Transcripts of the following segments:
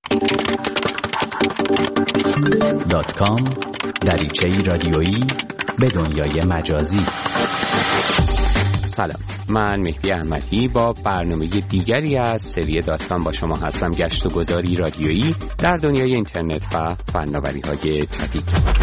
.com دریچه‌ای رادیویی به دنیای مجازی. سلام، من مهدی احمدی با برنامه دیگری از سری .com با شما هستم. گشت و گذاری رادیویی در دنیای اینترنت و فناوری‌های جدید.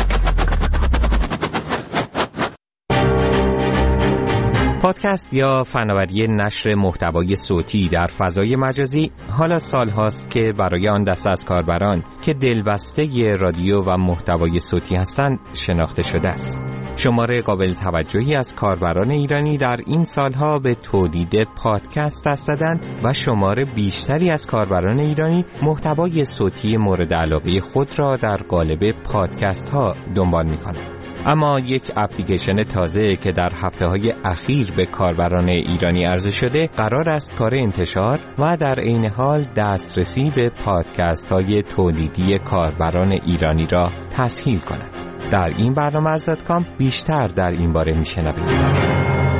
پادکست یا فناوری نشر محتوای صوتی در فضای مجازی حالا سال‌هاست که برای آن دسته از کاربران که دلبسته رادیو و محتوای صوتی هستند شناخته شده است. شمار قابل توجهی از کاربران ایرانی در این سالها به تولید پادکست دست زدند و شمار بیشتری از کاربران ایرانی محتوای صوتی مورد علاقه خود را در قالب پادکست ها دنبال می‌کنند. اما یک اپلیکیشن تازه که در هفته‌های اخیر به کاربران ایرانی عرضه شده قرار است کار انتشار و در عین حال دسترسی به پادکست‌های تولیدی کاربران ایرانی را تسهیل کند. در این برنامه از .com بیشتر در این باره می‌شنوید.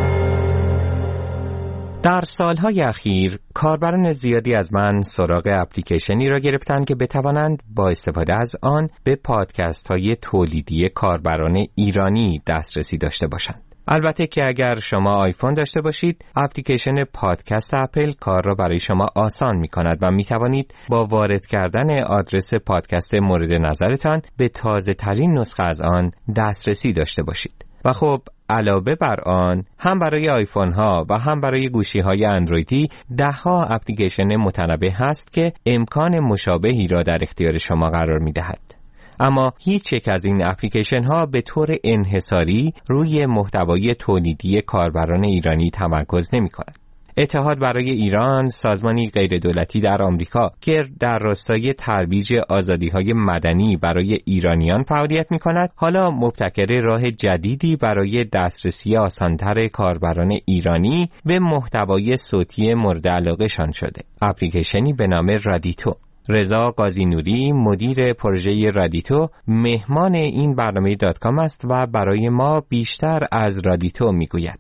در سالهای اخیر کاربران زیادی از من سراغ اپلیکیشنی را گرفتند که بتوانند با استفاده از آن به پادکست‌های تولیدی کاربران ایرانی دسترسی داشته باشند. البته که اگر شما آیفون داشته باشید، اپلیکیشن پادکست اپل کار را برای شما آسان می‌کند و می‌توانید با وارد کردن آدرس پادکست مورد نظرتان به تازه‌ترین نسخه از آن دسترسی داشته باشید. و خب علاوه بر آن هم برای آیفون ها و هم برای گوشی های اندرویدی ده‌ها اپلیکیشن متنوع هست که امکان مشابهی را در اختیار شما قرار می دهد. اما هیچ یک از این اپلیکیشن ها به طور انحصاری روی محتوای تولیدی کاربران ایرانی تمرکز نمی کند. اتحاد برای ایران، سازمانی غیردولتی در آمریکا که در راستای ترویج آزادی‌های مدنی برای ایرانیان فعالیت می‌کند، حالا مبتکر راه جدیدی برای دسترسی آسان‌تر کاربران ایرانی به محتوای صوتی مورد علاقه‌شان شده. اپلیکیشنی به نام رادیتو. رضا قاضی نوری، مدیر پروژه رادیتو، مهمان این برنامه .com است و برای ما بیشتر از رادیتو می‌گوید.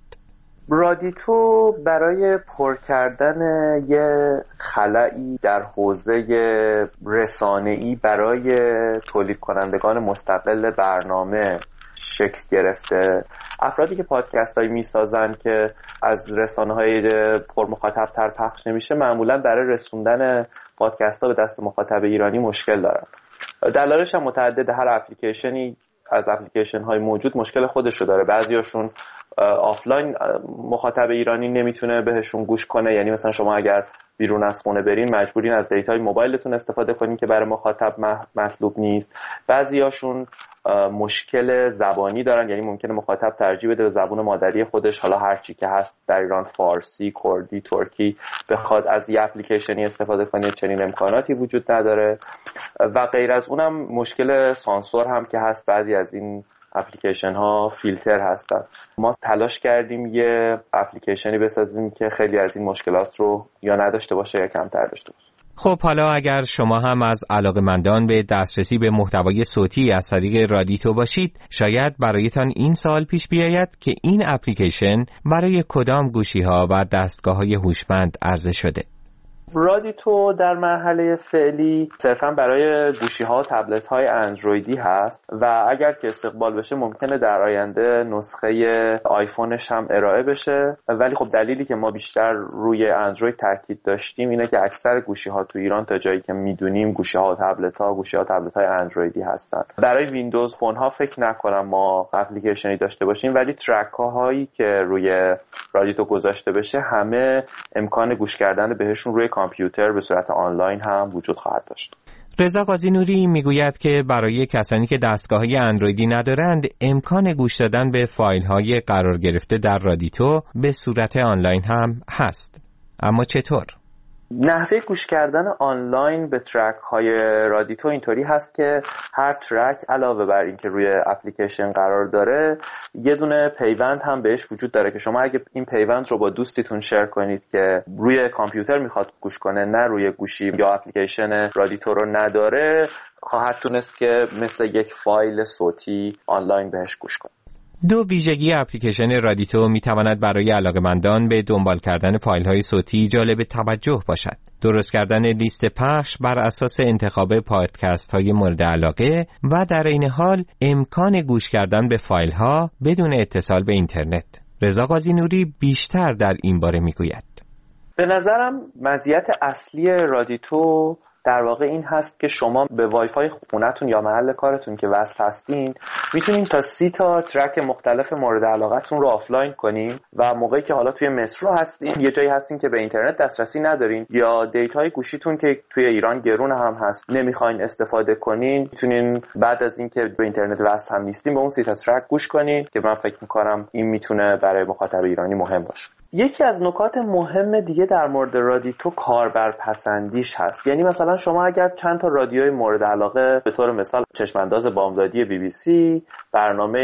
رادیتو برای پر کردن یه خلایی در حوزه رسانه‌ای برای تولید کنندگان مستقل برنامه شکل گرفته. افرادی که پادکست‌هایی می‌سازن که از رسانه‌های پر مخاطب تر پخش نمیشه، معمولاً برای رسوندن پادکست‌ها به دست مخاطب ایرانی مشکل دارن. دلایلش هم متعدد. هر اپلیکیشنی از اپلیکیشن‌های موجود مشکل خودش رو داره. بعضیاشون آفلاین مخاطب ایرانی نمیتونه بهشون گوش کنه، یعنی مثلا شما اگر بیرون از خونه برین مجبورین از دیتای موبایلتون استفاده کنین که برای مخاطب مطلوب نیست. بعضیاشون مشکل زبانی دارن، یعنی ممکنه مخاطب ترجیح بده به زبان مادری خودش، حالا هر چی که هست در ایران، فارسی، کردی، ترکی، بخواد از یه اپلیکیشنی استفاده کنه چنین امکاناتی وجود نداره. و غیر از اونم مشکل سانسور هم که هست، بعضی از این اپلیکیشن ها فیلتر هستن. ما تلاش کردیم یه اپلیکیشنی بسازیم که خیلی از این مشکلات رو یا نداشته باشه یا کمتر داشته باشه. خب حالا اگر شما هم از علاقه‌مندان به دسترسی به محتوای صوتی از طریق رادیتو باشید، شاید برایتان این سوال پیش بیاید که این اپلیکیشن برای کدام گوشی‌ها و دستگاه‌های هوشمند عرضه شده؟ رادیتو در مرحله فعلی صرفاً برای گوشی‌ها و تبلت‌های اندرویدی هست و اگر که استقبال بشه ممکنه در آینده نسخه آیفونش هم ارائه بشه، ولی خب دلیلی که ما بیشتر روی اندروید تاکید داشتیم اینه که اکثر گوشی‌ها تو ایران تا جایی که میدونیم گوشی‌ها و تبلت‌های اندرویدی هستن. برای ویندوز فون‌ها فکر نکنم ما اپلیکیشنی داشته باشیم، ولی ترک‌هایی که روی رادیتو گذاشته بشه همه امکان گوش کردن بهشون روی کامپیوتر به صورت آنلاین هم وجود خواهد داشت. رضا قاضی نوری میگوید که برای کسانی که دستگاه‌های اندرویدی ندارند امکان گوش دادن به فایل‌های قرار گرفته در رادیتو به صورت آنلاین هم هست. اما چطور؟ نحوه گوش کردن آنلاین به ترک های رادیتو اینطوری هست که هر ترک علاوه بر این که روی اپلیکیشن قرار داره یه دونه پیوند هم بهش وجود داره که شما اگه این پیوند رو با دوستیتون شیر کنید که روی کامپیوتر میخواد گوش کنه، نه روی گوشی یا اپلیکیشن رادیتو رو نداره، خواهد تونست که مثل یک فایل صوتی آنلاین بهش گوش کنه. دو ویژگی اپلیکیشن رادیتو میتواند برای علاقه‌مندان به دنبال کردن فایل‌های صوتی جالب توجه باشد. درست کردن لیست پخش بر اساس انتخاب پادکست‌های مورد علاقه و در این حال امکان گوش کردن به فایل‌ها بدون اتصال به اینترنت. رضا قاضی نوری بیشتر در این باره میگوید. به نظرم مزیت اصلی رادیتو در واقع این هست که شما به وای فای خونتون یا محل کارتون که وصل هستین میتونین تا 30 تا ترک مختلف مورد علاقتون رو آفلاین کنین و موقعی که حالا توی مترو هستین، یه جایی هستین که به اینترنت دسترسی ندارین یا دیتای گوشیتون که توی ایران گرون هم هست نمیخواین استفاده کنین، میتونین بعد از اینکه به اینترنت وصل هم نیستین به اون 30 تا ترک گوش کنین که من فکر میکنم این میتونه برای مخاطب ایرانی مهم باشه. یکی از نکات مهم دیگه در مورد رادیتو کاربرپسندیش هست. یعنی مثلا شما اگر چند تا رادیوی مورد علاقه به طور مثال چشمانداز بامدادی BBC، برنامه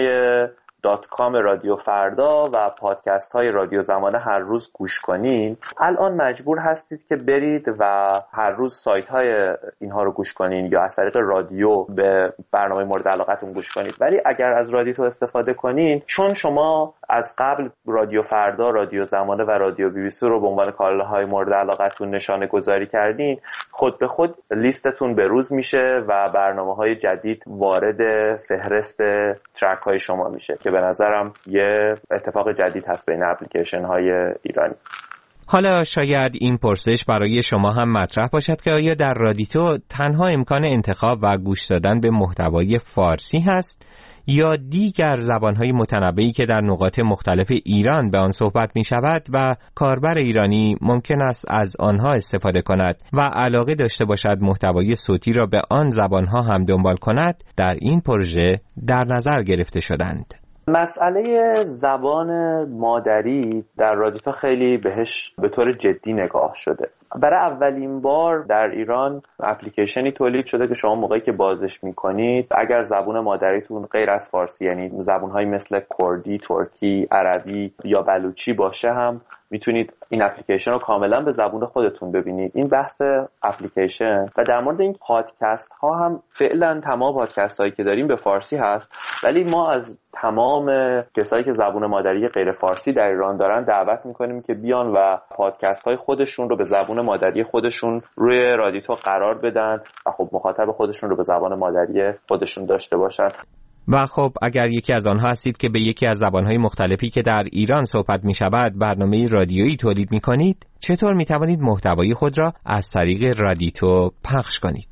.com رادیو فردا و پادکست های رادیو زمانه هر روز گوش کنین، الان مجبور هستید که برید و هر روز سایت های اینها رو گوش کنین یا از طریق رادیو به برنامه مورد علاقتون گوش کنید. ولی اگر از رادیتو استفاده کنین، چون شما از قبل رادیو فردا، رادیو زمانه و رادیو BBC رو به عنوان کانال‌های مورد علاقتون نشانه گذاری کردین، خود به خود لیستتون بروز میشه و برنامه‌های جدید وارد فهرست ترک های شما میشه که به نظرم یه اتفاق جدید هست بین اپلیکیشن های ایرانی. حالا شاید این پرسش برای شما هم مطرح باشد که آیا در رادیتو تنها امکان انتخاب و گوش دادن به محتوای فارسی هست یا دیگر زبان‌های متنوعی که در نقاط مختلف ایران به آن صحبت می‌شود و کاربر ایرانی ممکن است از آنها استفاده کند و علاقه داشته باشد محتوای صوتی را به آن زبان‌ها هم دنبال کند، در این پروژه در نظر گرفته شدند. مسئله زبان مادری در رادیتو خیلی بهش به طور جدی نگاه شده. برای اولین بار در ایران اپلیکیشنی تولید شده که شما موقعی که بازش میکنید اگر زبان مادریتون غیر از فارسی، یعنی زبان‌هایی مثل کردی، ترکی، عربی یا بلوچی باشه هم میتونید این اپلیکیشن رو کاملا به زبان خودتون ببینید. این بحث اپلیکیشن. و در مورد این پادکست ها هم فعلا تمام پادکست هایی که داریم به فارسی هست، ولی ما از تمام کسایی که زبان مادری غیر فارسی در ایران دارن دعوت میکنیم که بیان و پادکست های خودشون رو به زبان مادری خودشون روی رادیتو قرار بدن و خب مخاطب خودشون رو به زبان مادری خودشون داشته باشن. و خب اگر یکی از آنها هستید که به یکی از زبانهای مختلفی که در ایران صحبت می شود برنامه رادیویی تولید می کنید، چطور می توانید محتوای خود را از طریق رادیتو پخش کنید؟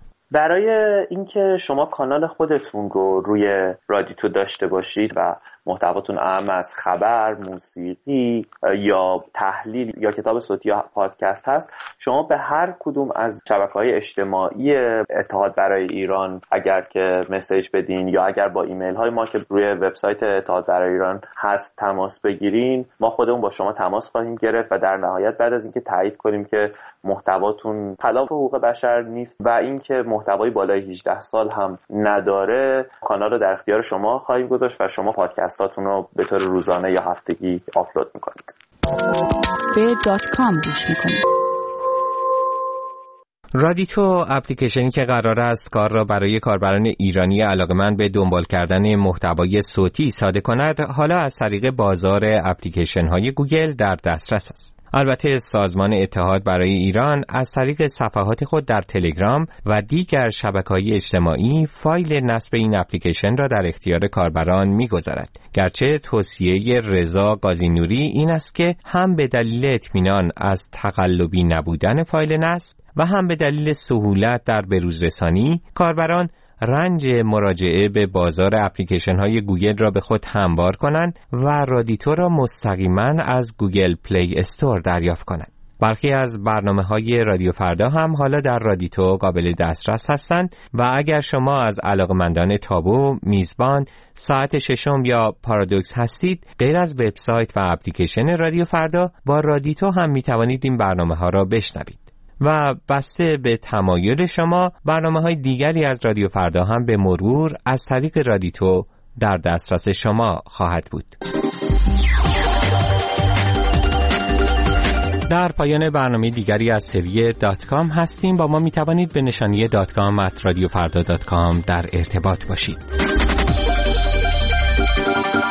برای اینکه شما کانال خودتون رو روی رادیتو داشته باشید و محتواتون اهم از خبر، موسیقی یا تحلیل یا کتاب صوتی یا پادکست هست، شما به هر کدوم از شبکه‌های اجتماعی اتحاد برای ایران اگر که مسیج بدین یا اگر با ایمیل های ما که روی وبسایت اتحاد برای ایران هست تماس بگیرین، ما خودمون با شما تماس خواهیم گرفت و در نهایت بعد از اینکه تایید کنیم که محتواتون خلاف حقوق بشر نیست و اینکه محتوای بالای 18 سال هم نداره، کانال رو در اختیار شما خواهیم گذاشت و شما پادکستاتون رو به طور روزانه یا هفتگی آپلود میکنید. به .com گوش میکنید. رادیتو اپلیکیشنی که قرار است کار را برای کاربران ایرانی علاقه‌مند به دنبال کردن محتوای صوتی ساده کند، حالا از طریق بازار اپلیکیشن‌های گوگل در دسترس است. البته سازمان اتحاد برای ایران از طریق صفحات خود در تلگرام و دیگر شبکه‌های اجتماعی فایل نصب این اپلیکیشن را در اختیار کاربران می‌گذارد. گرچه توصیه رضا قاضی نوری این است که هم به دلیل اطمینان از تقلبی نبودن فایل نصب و هم به دلیل سهولت در بروزرسانی، کاربران رنج مراجعه به بازار اپلیکیشن‌های گوگل را به خود هموار کنند و رادیتو را مستقیما از گوگل پلی استور دریافت کنند. برخی از برنامه‌های رادیو فردا هم حالا در رادیتو قابل دسترس هستند و اگر شما از علاقه‌مندان تابو، میزبان، ساعت ششم یا پارادوکس هستید، غیر از وبسایت و اپلیکیشن رادیو فردا، با رادیتو هم می‌توانید این برنامه‌ها را بشنوید. و بسته به تمایل شما، برنامه‌های دیگری از رادیو فردا هم به مرور از طریق رادیتو در دسترس شما خواهد بود. در پایان برنامه دیگری از سری .com هستیم. با ما میتوانید به نشانی .com@radiofarda.com در ارتباط باشید.